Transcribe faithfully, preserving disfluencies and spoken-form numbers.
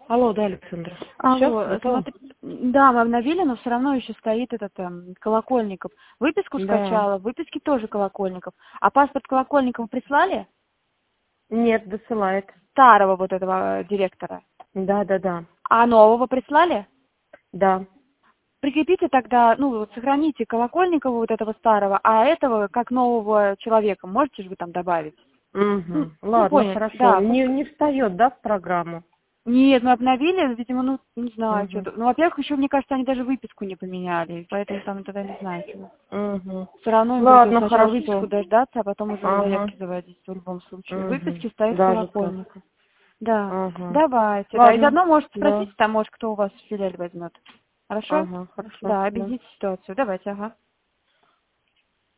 Алло, да, Александра. Все, Алло, готово? смотри, да, мы обновили, но все равно еще стоит этот эм, Колокольников. Выписку Да. скачала, в выписке тоже Колокольников. А паспорт Колокольникова прислали? Нет, досылает. Старого вот этого э, директора. Да, да, да. А нового прислали? Да. Прикрепите тогда, ну, вот сохраните Колокольникова вот этого старого, а этого как нового человека. Можете же вы там добавить? Ну, Угу. ну, Ладно, поняли, хорошо. да. Он не, не встает, да, в программу? Нет, мы обновили, видимо, ну, не знаю, Угу. что-то. Ну, во-первых, еще, мне кажется, они даже выписку не поменяли, поэтому там тогда не знаю, чего. Угу. Все равно им придется Ладно, сначала выписку хорошо. дождаться, а потом уже Ага. заявки заводить в любом случае. В Угу. выписке стоит Даже так. Колокольников. Да, Ага. давайте, да. И Ладно. заодно можете Да. спросить, там, может, кто у вас в филиале возьмет. Хорошо? Ага, хорошо. Да, Да. объясните ситуацию. Давайте, ага.